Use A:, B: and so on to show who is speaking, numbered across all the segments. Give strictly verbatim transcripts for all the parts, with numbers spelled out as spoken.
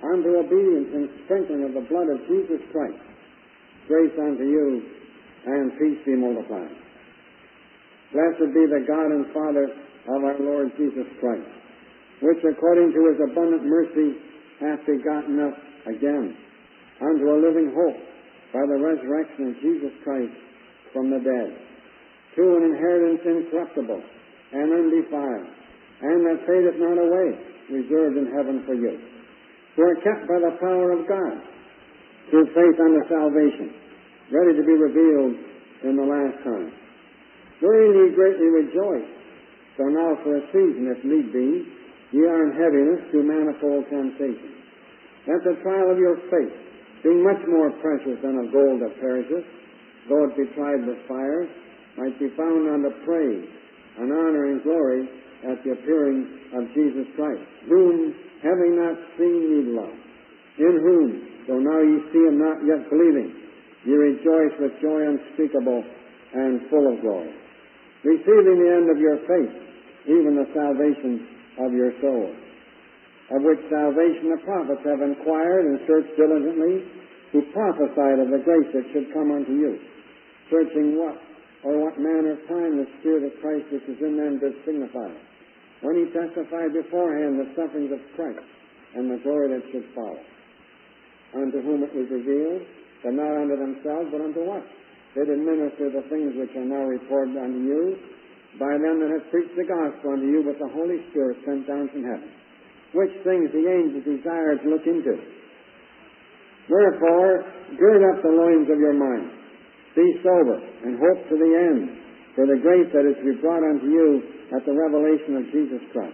A: unto obedience and sprinkling of the blood of Jesus Christ. Grace unto you, and peace be multiplied. Blessed be the God and Father of our Lord Jesus Christ, which according to his abundant mercy hath begotten us again unto a living hope by the resurrection of Jesus Christ from the dead, to an inheritance incorruptible and undefiled, and that fadeth not away, reserved in heaven for you, who are kept by the power of God, through faith unto salvation, ready to be revealed in the last time. Wherein ye greatly rejoice, though now for a season, if need be, ye are in heaviness through manifold temptation, that the trial of your faith, being much more precious than of gold that perisheth, though it be tried with fire, might be found unto praise and honor and glory at the appearing of Jesus Christ, whom, having not seen, ye love, in whom, though now ye see him not yet believing, ye rejoice with joy unspeakable and full of glory, receiving the end of your faith, even the salvation of your souls, of which salvation the prophets have inquired and searched diligently, who prophesied of the grace that should come unto you, searching what or what manner of time the Spirit of Christ which is in them did signify, when he testified beforehand the sufferings of Christ and the glory that should follow, unto whom it was revealed, that not unto themselves, but unto us they did minister the things which are now reported unto you, by them that have preached the gospel unto you with the Holy Spirit sent down from heaven, which things the angels desire to look into. Wherefore, gird up the loins of your mind, be sober, and hope to the end, for the grace that is to be brought unto you at the revelation of Jesus Christ.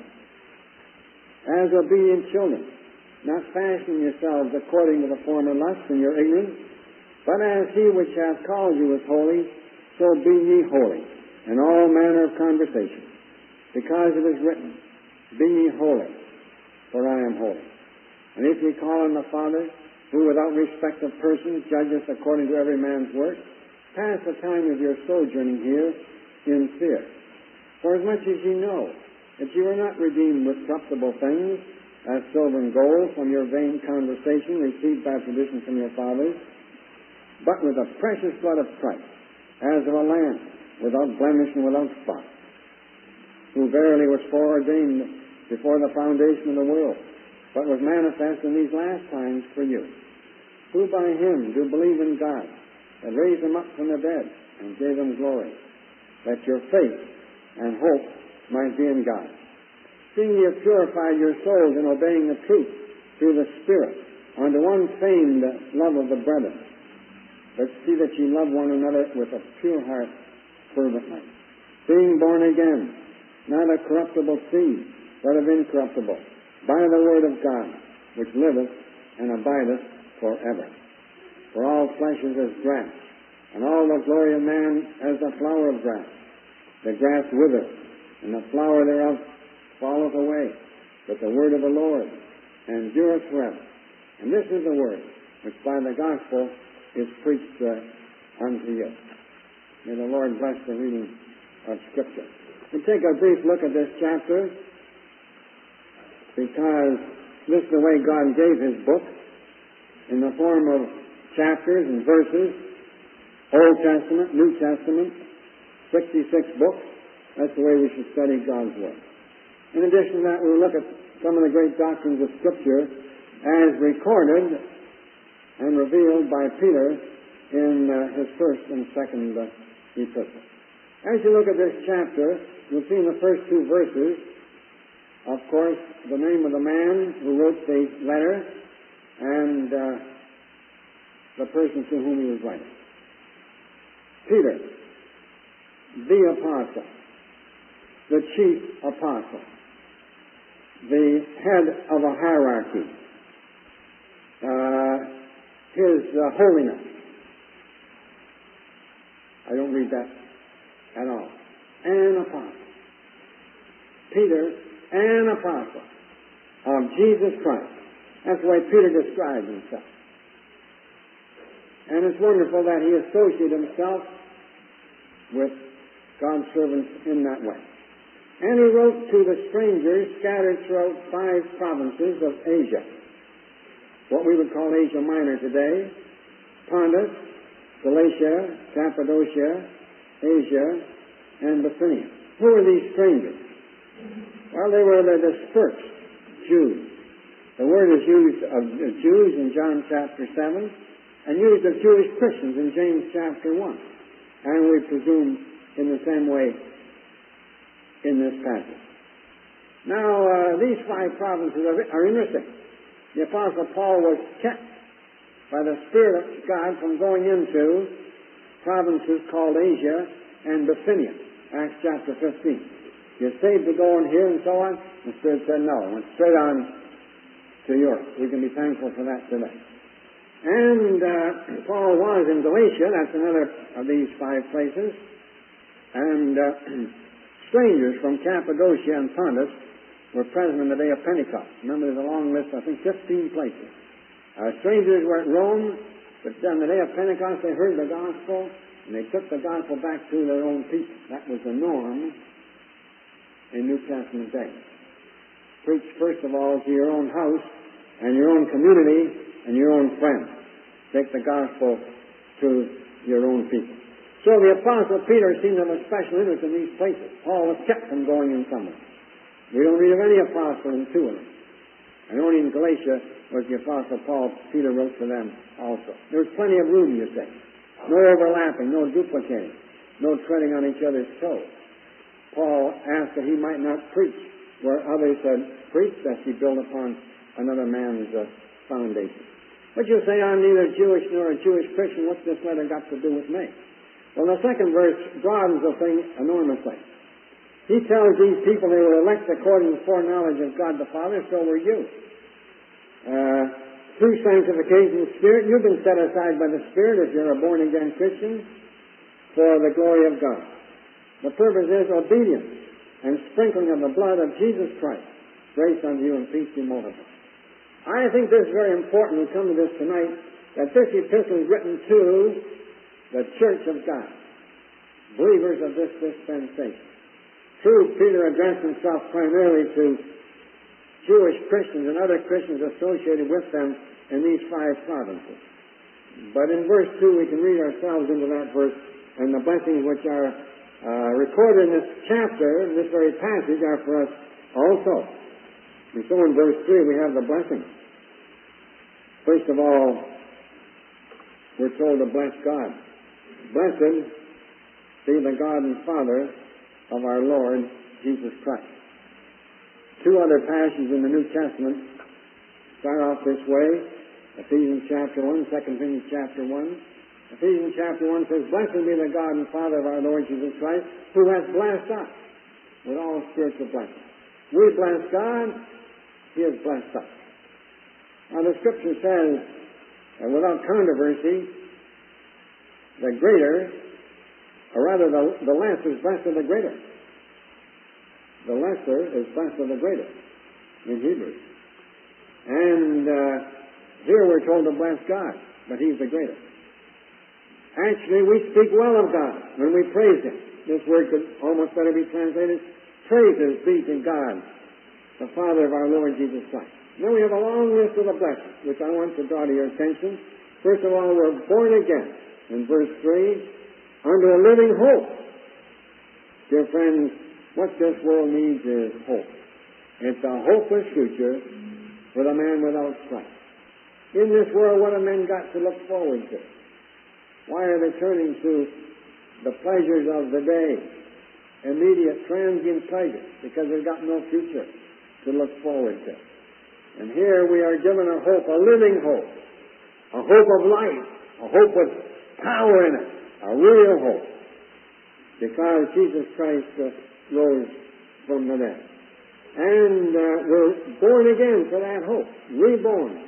A: As obedient children, not fashioning yourselves according to the former lusts in your ignorance, but as he which hath called you is holy, so be ye holy in all manner of conversation, because it is written, Be ye holy, for I am holy. And if ye call on the Father, who without respect of persons judgeth according to every man's work, pass the time of your sojourning here in fear. For as much as ye know that ye were not redeemed with corruptible things, as silver and gold, from your vain conversation received by tradition from your fathers, but with the precious blood of Christ, as of a lamb, without blemish and without spot, who verily was foreordained before the foundation of the world, but was manifest in these last times for you, who by him do believe in God, and raised him up from the dead, and gave him glory, that your faith and hope might be in God. Seeing ye have purified your souls in obeying the truth through the Spirit, unto one feigned love of the brethren, but see that ye love one another with a pure heart fervently, being born again, not of corruptible seed, but of incorruptible, by the word of God, which liveth and abideth forever. For all flesh is as grass, and all the glory of man as the flower of grass. The grass withereth, and the flower thereof falleth away, but the word of the Lord endureth forever. And this is the word which by the gospel is preached uh, unto you. May the Lord bless the reading of Scripture. We'll take a brief look at this chapter, because this is the way God gave his book, in the form of chapters and verses, Old Testament, New Testament, sixty-six books. That's the way we should study God's Word. In addition to that, we'll look at some of the great doctrines of Scripture as recorded and revealed by Peter in uh, his first and second uh, epistle. As you look at this chapter, you'll see in the first two verses, of course, the name of the man who wrote the letter and uh, the person to whom he was writing. Peter, the apostle, the chief apostle, the head of a hierarchy, uh, his uh, holiness. I don't read that at all. An apostle. Peter, an apostle of Jesus Christ. That's the way Peter describes himself. And it's wonderful that he associated himself with God's servants in that way. And he wrote to the strangers scattered throughout five provinces of Asia. what we would call Asia Minor today, Pontus, Galatia, Cappadocia, Asia, and Bithynia. Who were these strangers? Well, they were the dispersed Jews. The word is used of Jews in John chapter seven, and used of Jewish Christians in James chapter one. And we presume in the same way in this passage. Now, uh, these five provinces are, are interesting. The Apostle Paul was kept by the Spirit of God from going into provinces called Asia and Bithynia, Acts chapter fifteen. You're saved to go in here and so on? The Spirit said no. Went straight on to Europe. We can be thankful for that today. And uh, Paul was in Galatia. That's another of these five places. And uh, strangers from Cappadocia and Pontus were present on the day of Pentecost. Remember, there's a long list, I think fifteen places. Uh, strangers were at Rome, but on the day of Pentecost they heard the gospel, and they took the gospel back to their own people. That was the norm in New Testament days. Preach first of all to your own house and your own community and your own friends. Take the gospel to your own people. So the Apostle Peter seemed to have a special interest in these places. Paul was kept from going in some of them. We don't read of any apostle in two of them. And only in Galatia was the Apostle Paul. Peter wrote to them also. There was plenty of room, you say. No overlapping, no duplicating, no treading on each other's toes. Paul asked that he might not preach where others had preached, that he build upon another man's uh, foundation. But you say, I'm neither Jewish nor a Jewish Christian. What's this letter got to do with me? Well, the second verse broadens the thing enormously. He tells these people they were elect according to the foreknowledge of God the Father, so were you. Uh, through sanctification of the Spirit, you've been set aside by the Spirit if you're a born-again Christian for the glory of God. The purpose is obedience and sprinkling of the blood of Jesus Christ. Grace unto you and peace be multiplied. I think this is very important. We come to this tonight, that this epistle is written to the church of God, believers of this dispensation. True, Peter addressed himself primarily to Jewish Christians and other Christians associated with them in these five provinces. But in verse two, we can read ourselves into that verse, and the blessings which are uh, recorded in this chapter, in this very passage, are for us also. And so in verse three, we have the blessings. First of all, we're told to bless God. Blessed be the God and Father of our Lord Jesus Christ. Two other passages in the New Testament start off this way. Ephesians chapter one, Second Corinthians chapter one. Ephesians chapter one says, Blessed be the God and Father of our Lord Jesus Christ, who has blessed us with all spiritual blessings. We bless God, He has blessed us. Now the Scripture says, and without controversy, the greater, or rather the, the less is blessed of the greater. The lesser is blessed of the greater in Hebrew. And uh, here we're told to bless God, but He's the greater. Actually, we speak well of God when we praise Him. This word could almost better be translated, praises be to God, the Father of our Lord Jesus Christ. Now we have a long list of the blessings, which I want to draw to your attention. First of all, we're born again. In verse three, unto a living hope. Dear friends, what this world needs is hope. It's a hopeless future for the man without Christ. In this world, what have men got to look forward to? Why are they turning to the pleasures of the day? Immediate, transient pleasures, because they've got no future to look forward to. And here we are given a hope, a living hope, a hope of life, a hope with power in it, a real hope, because Jesus Christ uh, rose from the dead. And uh, we're born again for that hope, reborn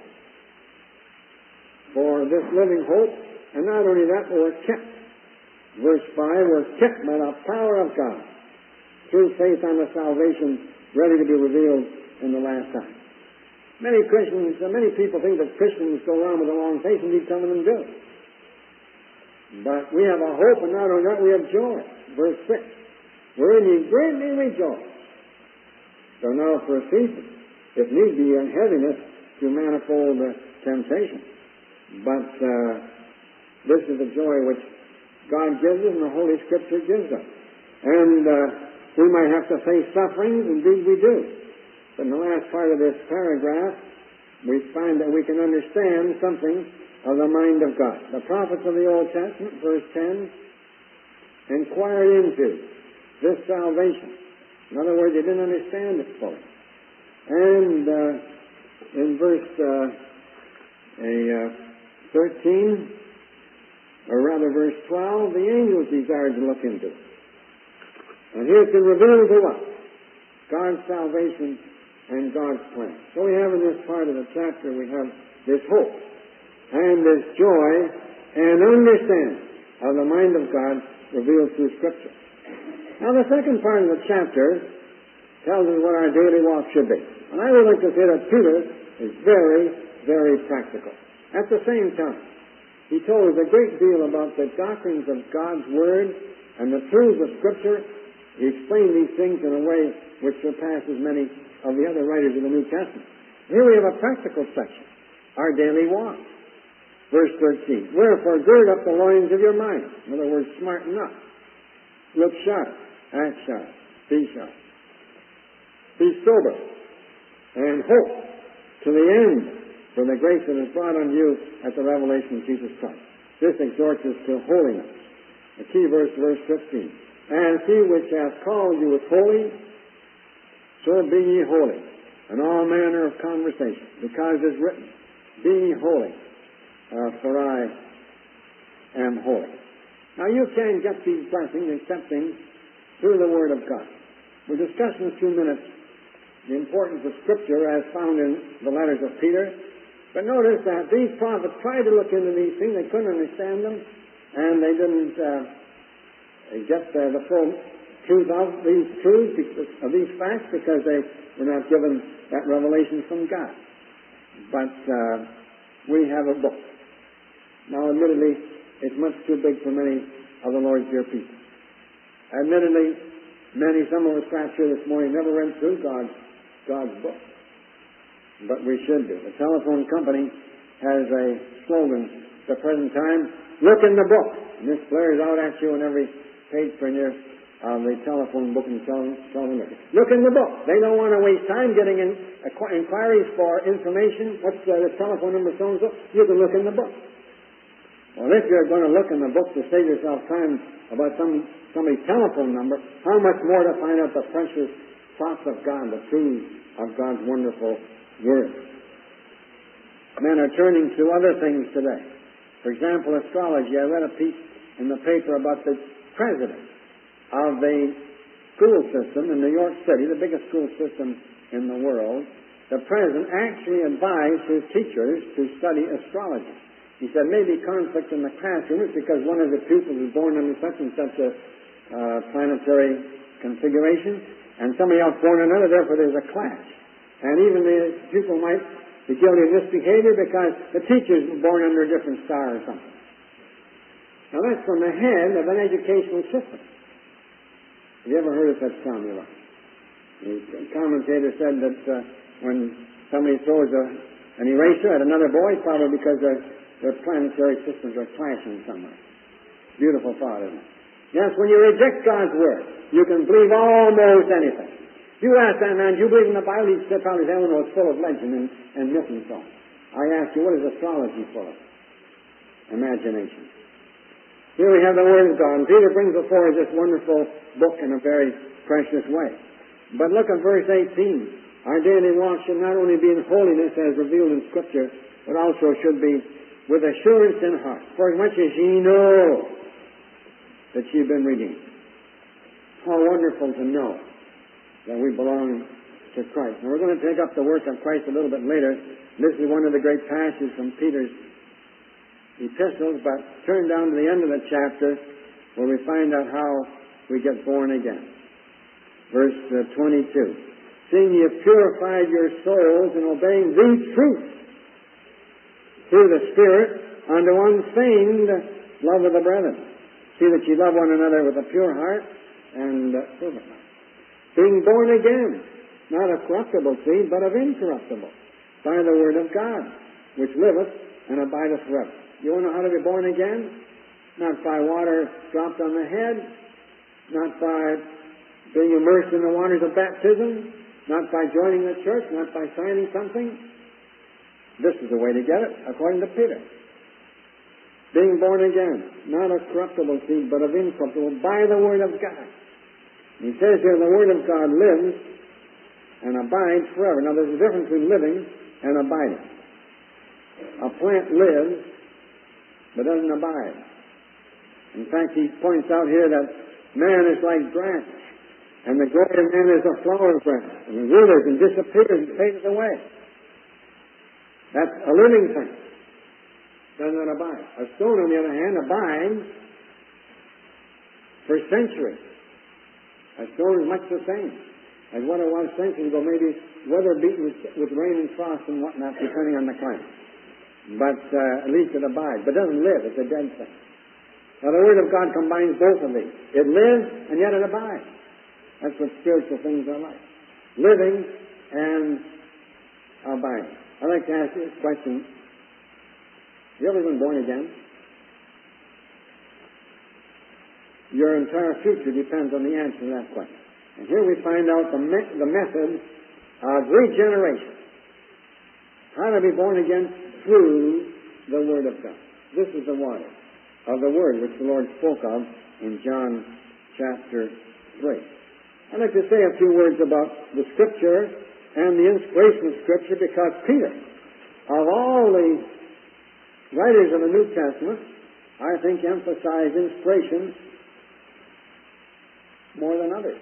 A: for this living hope. And not only that, but we're kept. Verse five, we're kept by the power of God through faith on the salvation ready to be revealed in the last time. Many Christians, uh, many people think that Christians go around with a long face, and indeed some of them do. But we have a hope, and not only that, we have joy. Verse six, wherein ye greatly rejoice. So now for a season, if need be, in heaviness through manifold uh, temptation. But uh, this is the joy which God gives us and the Holy Scripture gives us. And uh, we might have to face sufferings, indeed we do. But in the last part of this paragraph, we find that we can understand something of the mind of God. The prophets of the Old Testament, verse ten, inquired into this salvation. In other words, they didn't understand it fully. And uh, in verse uh, a, uh, thirteen, or rather verse twelve, the angels desired to look into it. And here it's been revealed to us God's salvation and God's plan. So we have in this part of the chapter, we have this hope and this joy and understanding of the mind of God revealed through Scripture. Now the second part of the chapter tells us what our daily walk should be. And I would like to say that Peter is very, very practical. At the same time, he told us a great deal about the doctrines of God's Word and the truths of Scripture. He explained these things in a way which surpasses many of the other writers of the New Testament. Here we have a practical section, our daily walk. Verse thirteen, wherefore gird up the loins of your mind. In other words, smarten up. Look sharp. Act sharp. Be sharp. Be sober. And hope to the end for the grace that is brought on you at the revelation of Jesus Christ. This exhorts us to holiness. The key verse, verse fifteen. And he which hath called you is holy, so be ye holy, in all manner of conversation, because it is written, be ye holy, uh, for I am holy. Now you can't get these blessings excepting through the Word of God. We'll discuss in a few minutes the importance of Scripture as found in the letters of Peter. But notice that these prophets tried to look into these things. They couldn't understand them, and they didn't uh, get uh, the full truth of these truths, of these facts, because they were not given that revelation from God. But uh, we have a book. Now, admittedly, it's much too big for many of the Lord's dear people. Admittedly, many, some of us sat here this morning, never went through God's, God's book. But we should do. The telephone company has a slogan at the present time, look in the book. And this flares out at you on every page printer of the telephone book and telephone. Look in the book. They don't want to waste time getting in inquiries for information. What's uh, the telephone number so and so? You can look in the book. Well, if you're going to look in the book to save yourself time about some somebody's telephone number, how much more to find out the precious thoughts of God, the truths of God's wonderful Word. Men are turning to other things today. For example, astrology. I read a piece in the paper about the president of the school system in New York City, the biggest school system in the world. The president actually advised his teachers to study astrology. He said maybe conflict in the classroom is because one of the pupils was born under such and such a uh, planetary configuration, and somebody else born another, therefore there's a clash. And even the pupil might be guilty of misbehavior because the teachers were born under a different star or something. Now that's from the head of an educational system. Have you ever heard of such formula? The commentator said that uh, when somebody throws a, an eraser at another boy, probably because their, their planetary systems are clashing somewhere. Beautiful thought, isn't it? Yes, when you reject God's Word, you can believe almost anything. You ask that man, do you believe in the Bible? He'd step out his head and it's full of legend and, and myth and so on. I ask you, what is astrology full of? Imagination. Here we have the Word of God. And Peter brings before us this wonderful book in a very precious way. But look at verse eighteen. Our daily walk should not only be in holiness as revealed in Scripture, but also should be with assurance in heart. For as much as ye know that you've been redeemed. How wonderful to know that we belong to Christ. Now we're going to take up the work of Christ a little bit later. This is one of the great passages from Peter's epistles, but turn down to the end of the chapter where we find out how we get born again. Verse uh, twenty-two. Seeing ye have purified your souls in obeying the truth through the Spirit unto unfeigned love of the brethren. See that ye love one another with a pure heart and uh, fervent heart. Being born again, not of corruptible seed, but of incorruptible, by the Word of God, which liveth and abideth forever. You want to know how to be born again? Not by water dropped on the head, not by being immersed in the waters of baptism, not by joining the church, not by signing something. This is the way to get it, according to Peter. Being born again, not of corruptible seed, but of incorruptible, by the Word of God. He says here, the Word of God lives and abides forever. Now, there's a difference between living and abiding. A plant lives, but doesn't abide. In fact, he points out here that man is like grass, and the glory of man is a flower of grass, and it withers and disappears and fades away. That's a living thing. Does not abide. A stone, on the other hand, abides for centuries. A stone is much the same as what it was centuries ago, maybe weather beaten with, with rain and frost and whatnot, depending on the climate. But uh, at least it abides. But it doesn't live. It's a dead thing. Now, the Word of God combines both of these. It lives, and yet it abides. That's what spiritual things are like. Living and abiding. I'd like to ask you this question. Have you ever been born again? Your entire future depends on the answer to that question. And here we find out the, me- the method of regeneration. How to be born again through the Word of God. This is the water of the Word which the Lord spoke of in John chapter three. I'd like to say a few words about the Scripture and the inspiration of Scripture, because Peter, of all the writers of the New Testament, I think emphasized inspiration more than others.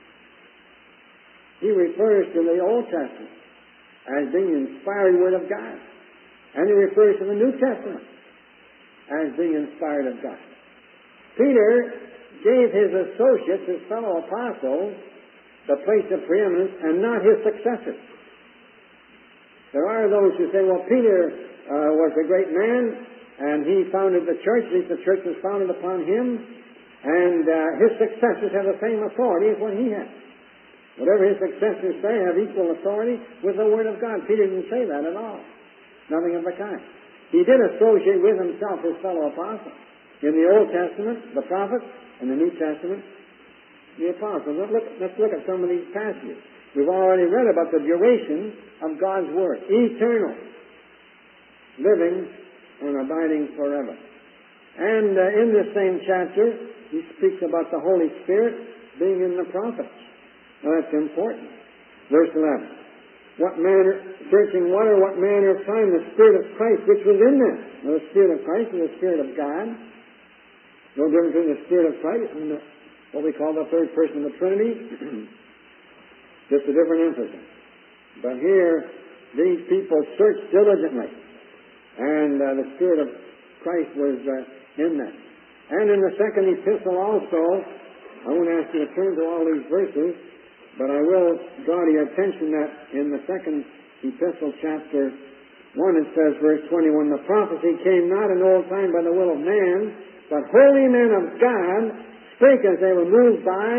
A: He refers to the Old Testament as being the inspired Word of God. And he refers to the New Testament as being inspired of God. Peter gave his associates, his fellow apostles, the place of preeminence and not his successors. There are those who say, well, Peter uh, was a great man and he founded the church, at least the church was founded upon him, and uh, his successors have the same authority as what he had. Whatever his successors say have equal authority with the Word of God. Peter didn't say that at all. Nothing of the kind. He did associate with himself his fellow apostles. In the Old Testament, the prophets, and the New Testament, the apostles. Let's look, let's look at some of these passages. We've already read about the duration of God's Word. Eternal. Living and abiding forever. And uh, in this same chapter, he speaks about the Holy Spirit being in the prophets. Now that's important. Verse eleven. What manner, searching what or what manner of time the Spirit of Christ which was in them. Now the Spirit of Christ is the Spirit of God. No difference between the Spirit of Christ and the, what we call the third person of the Trinity. Just a different emphasis. But here, these people searched diligently. And uh, the Spirit of Christ was uh, in them. And in the second epistle also, I won't ask you to turn to all these verses, but I will draw to your attention that in the second epistle, chapter one, it says, verse twenty-one, the prophecy came not in old time by the will of man, but holy men of God spake as they were moved by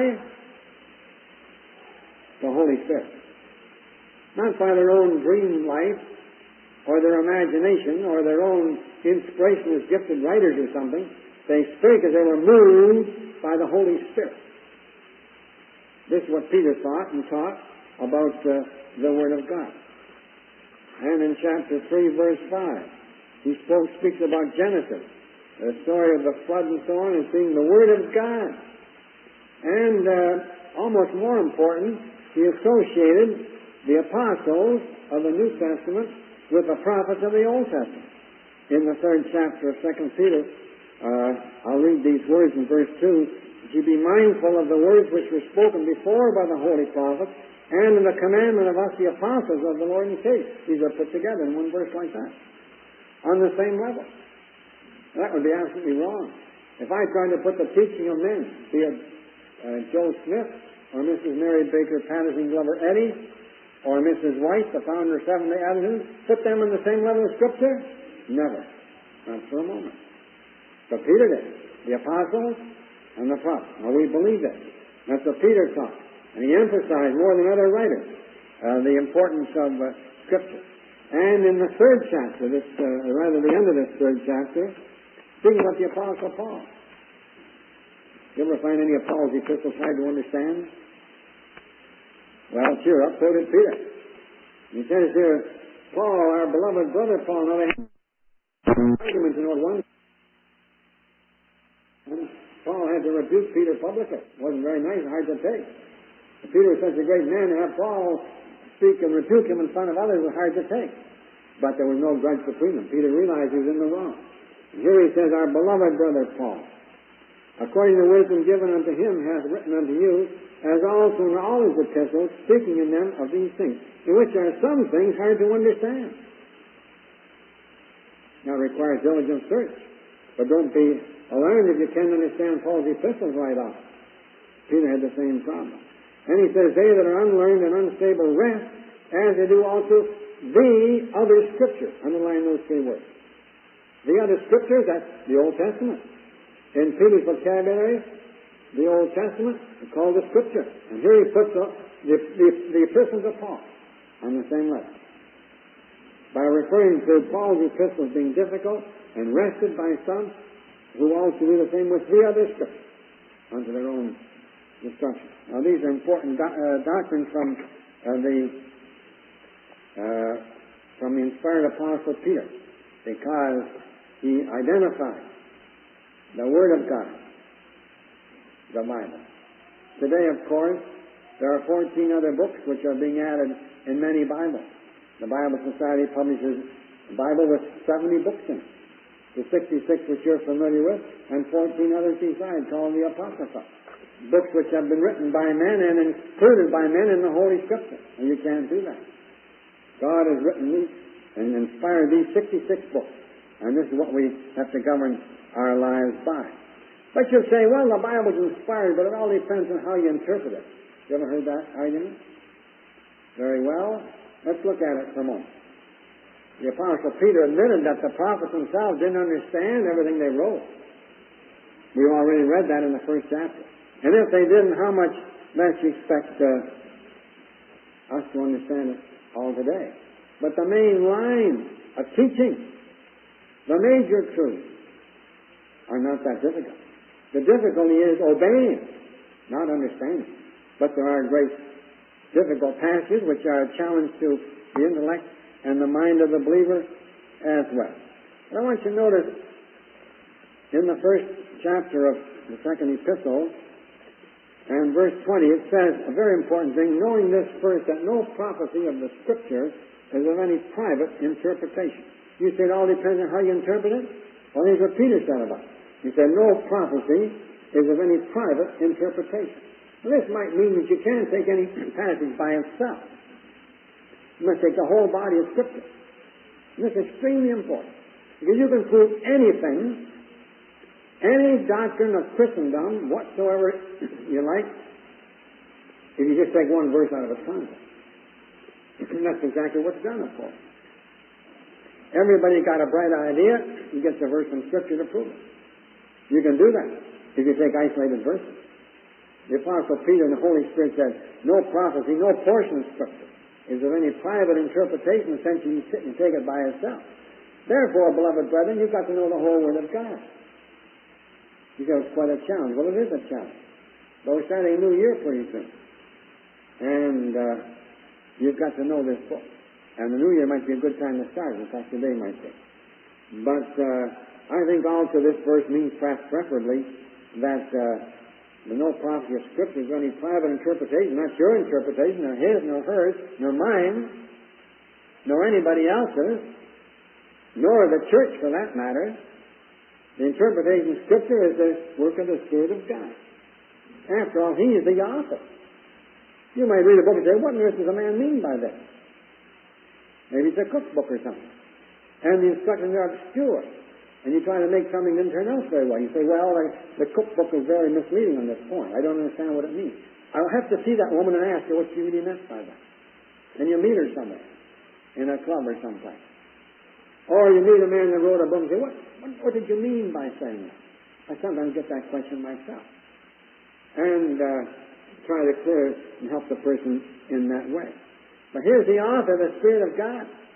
A: the Holy Spirit. Not by their own dream life, or their imagination, or their own inspiration as gifted writers or something. They spake as they were moved by the Holy Spirit. This is what Peter thought and taught about uh, the Word of God. And in chapter three, verse five, he spoke, speaks about Genesis, the story of the flood and so on, as being the Word of God. And uh, almost more important, he associated the apostles of the New Testament with the prophets of the Old Testament. In the third chapter of Second Peter, uh, I'll read these words in verse two. You be mindful of the words which were spoken before by the holy prophets, and in the commandment of us, the apostles of the Lord and Savior. These are put together in one verse like that, on the same level. That would be absolutely wrong. If I tried to put the teaching of men, be it uh, Joe Smith, or Missus Mary Baker Patterson Glover Eddy, or Missus White, the founder of Seventh-day Adventists, put them on the same level of Scripture? Never. Not for a moment. But Peter did. The apostles and the prophets. Now we believe that. That's what Peter taught. And he emphasized more than other writers uh, the importance of uh, Scripture. And in the third chapter, this, uh, rather the end of this third chapter, speaking about the Apostle Paul. You ever find any of Paul's epistles hard to understand? Well, cheer up, so did Peter. He says here, Paul, our beloved brother Paul, now they have arguments in Old one. And Paul had to rebuke Peter publicly. It wasn't very nice, hard to take. If Peter was such a great man, to have Paul speak and rebuke him in front of others was hard to take. But there was no grudge between them. Peter realized he was in the wrong. And here he says, our beloved brother Paul, according to the wisdom given unto him, hath written unto you, as also in all his epistles, speaking in them of these things, in which are some things hard to understand. Now it requires diligent search. But don't be alarmed if you can't understand Paul's epistles right off. Peter had the same problem. And he says, they that are unlearned and unstable rest, as they do also the other Scriptures. Underline those three words. The other Scriptures, that's the Old Testament. In Peter's vocabulary, the Old Testament is called the Scripture. And here he puts the, the, the, the epistles of Paul on the same level. By referring to Paul's epistles being difficult and wrested by some who also do the same with three other Scriptures unto their own destruction. Now these are important do- uh, doctrines from uh, the uh, from the inspired Apostle Peter, because he identified the Word of God, the Bible. Today, of course, there are fourteen other books which are being added in many Bibles. The Bible Society publishes a Bible with seventy books in it. The sixty-six which you're familiar with, and fourteen others besides called the Apocrypha. Books which have been written by men and included by men in the Holy Scripture. And you can't do that. God has written these and inspired these sixty-six books. And this is what we have to govern our lives by. But you'll say, well, the Bible's inspired, but it all depends on how you interpret it. You ever heard that argument? Very well. Let's look at it for a moment. The Apostle Peter admitted that the prophets themselves didn't understand everything they wrote. We already read that in the first chapter. And if they didn't, how much less you expect uh, us to understand it all today? But the main line of teaching, the major truths, are not that difficult. The difficulty is obeying, not understanding. But there are great difficult passages which are a challenge to the intellect and the mind of the believer as well. But I want you to notice in the first chapter of the second epistle and verse twenty, it says a very important thing, knowing this first, that no prophecy of the Scripture is of any private interpretation. You say it all depends on how you interpret it? Well, here's what Peter said about it. He said no prophecy is of any private interpretation. Well, this might mean that you can't take any passage by itself. You must take the whole body of Scripture. And this is extremely important. Because you can prove anything, any doctrine of Christendom, whatsoever you like, if you just take one verse out of its context. And that's exactly what's done, of course. Everybody got a bright idea, he gets a verse from Scripture to prove it. You can do that if you take isolated verses. The Apostle Peter and the Holy Spirit said, no prophecy, no portion of Scripture is of any private interpretation, since you sit and take it by itself. Therefore, beloved brethren, you've got to know the whole Word of God. You say, it's quite a challenge. Well, it is a challenge. But we're starting a new year pretty soon. And uh, you've got to know this book. And the new year might be a good time to start. In fact, today might be. But uh, I think also this verse means perhaps preferably that uh, the no prophecy of Scripture is any private interpretation, not your interpretation, nor his, nor hers, nor mine, nor anybody else's, nor the church for that matter. The interpretation of Scripture is the work of the Spirit of God. After all, He is the author. You might read a book and say, what on earth does a man mean by this? Maybe it's a cookbook or something. And the instructions are obscure. And you try to make something that didn't turn out very well. You say, well, the, the cookbook is very misleading on this point. I don't understand what it means. I'll have to see that woman and ask her what she really meant by that. And you meet her somewhere, in a club or someplace. Or you meet a man that wrote a book and say, what, what, what did you mean by saying that? I sometimes get that question myself. And uh, try to clear and help the person in that way. But here's the author, the Spirit of God.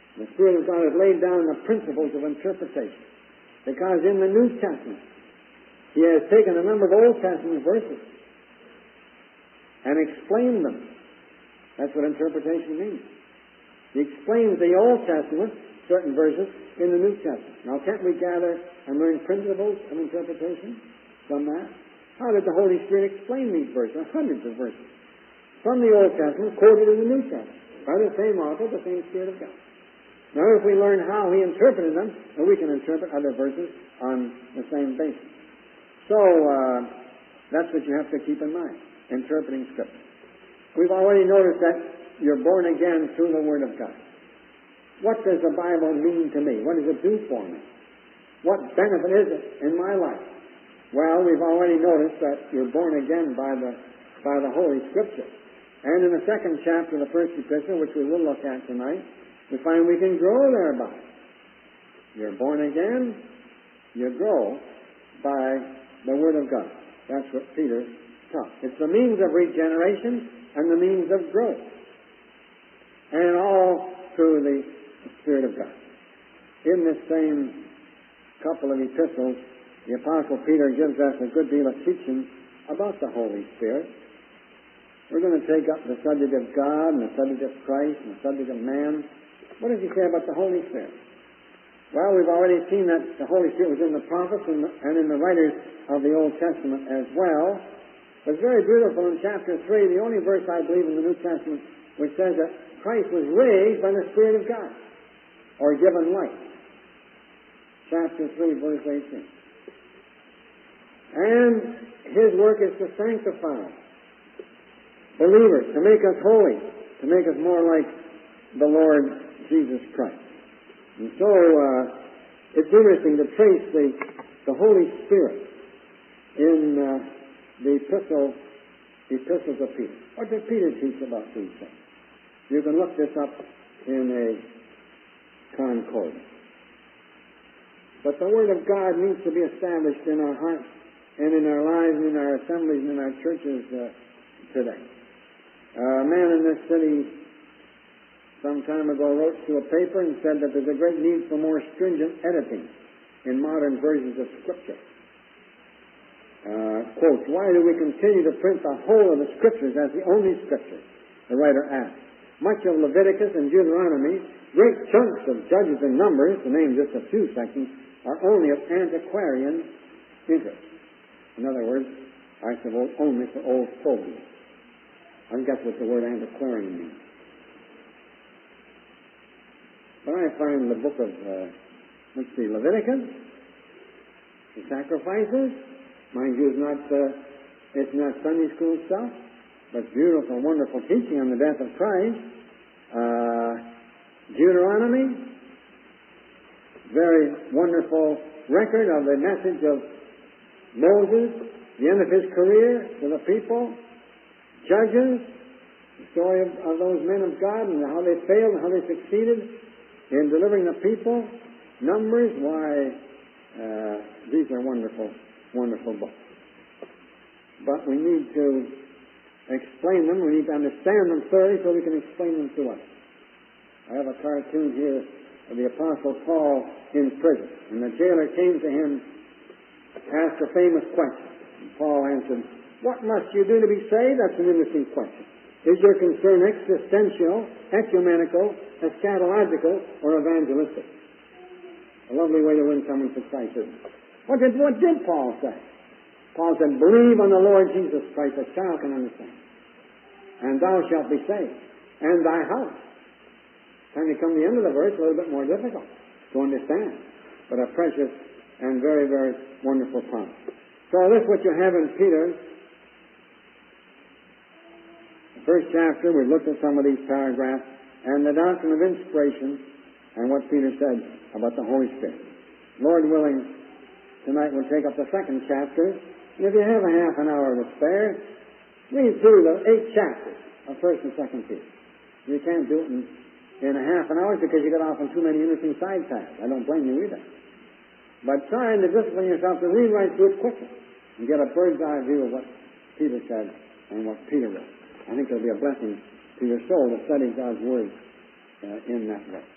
A: The Spirit of God has laid down the principles of interpretation. Because in the New Testament, He has taken a number of Old Testament verses and explained them. That's what interpretation means. He explains the Old Testament, certain verses, in the New Testament. Now, can't we gather and learn principles of interpretation from that? How did the Holy Spirit explain these verses? Hundreds of verses from the Old Testament quoted in the New Testament by the same author, the same Spirit of God. Now, if we learn how He interpreted them, then we can interpret other verses on the same basis. So, uh, that's what you have to keep in mind, interpreting Scripture. We've already noticed that you're born again through the Word of God. What does the Bible mean to me? What does it do for me? What benefit is it in my life? Well, we've already noticed that you're born again by the, by the Holy Scripture. And in the second chapter of the first epistle, which we will look at tonight, we find we can grow thereby. You're born again, you grow by the Word of God. That's what Peter taught. It's the means of regeneration and the means of growth. And all through the Spirit of God. In this same couple of epistles, the Apostle Peter gives us a good deal of teaching about the Holy Spirit. We're going to take up the subject of God and the subject of Christ and the subject of man. What does he say about the Holy Spirit? Well, we've already seen that the Holy Spirit was in the prophets and, the, and in the writers of the Old Testament as well. It's very beautiful in chapter three, the only verse I believe in the New Testament which says that Christ was raised by the Spirit of God, or given life. Chapter three, verse eighteen. And His work is to sanctify believers, to make us holy, to make us more like the Lord Jesus Christ. And so, uh, it's interesting to trace the, the Holy Spirit in uh, the epistle, the epistles of Peter. What did Peter teach about these things? You can look this up in a concord. But the Word of God needs to be established in our hearts and in our lives and in our assemblies and in our churches uh, today. Uh, a man in this city some time ago wrote to a paper and said that there's a great need for more stringent editing in modern versions of Scripture. Uh, quote, why do we continue to print the whole of the Scriptures as the only Scripture? The writer asked. Much of Leviticus and Deuteronomy, great chunks of Judges and Numbers, to name just a few sections, are only of antiquarian interest. In other words, I suppose only for old fogies. I think that's what the word antiquarian means. But I find the book of, uh, let's see, Leviticus, the sacrifices, mind you, it's not, uh, it's not Sunday school stuff, but beautiful, wonderful teaching on the death of Christ. Uh, Deuteronomy, very wonderful record of the message of Moses, the end of his career to the people. Judges, the story of, of those men of God and how they failed and how they succeeded in delivering the people. Numbers, why, uh, these are wonderful, wonderful books. But we need to explain them. We need to understand them thoroughly so we can explain them to us. I have a cartoon here of the Apostle Paul in prison. And the jailer came to him, asked a famous question. And Paul answered, what must you do to be saved? That's an interesting question. Is your concern existential, ecumenical, eschatological, or evangelistic? A lovely way to win someone for Christ, isn't it? What did, what did Paul say? Paul said, believe on the Lord Jesus Christ, a child can understand. And thou shalt be saved, and thy house. Time you come to the end of the verse, a little bit more difficult to understand. But a precious and very, very wonderful promise. So this is what you have in Peter. The first chapter, we've looked at some of these paragraphs, and the doctrine of inspiration, and what Peter said about the Holy Spirit. Lord willing, tonight we'll take up the second chapter. And if you have a half an hour to spare, read through the eight chapters of First and Second Peter. You can't do it in, in a half an hour because you get off on too many interesting side paths. I don't blame you either. But try to discipline yourself to read right through it quickly and get a bird's eye view of what Peter said and what Peter wrote. I think it'll be a blessing to your soul to study God's Word uh, in that way.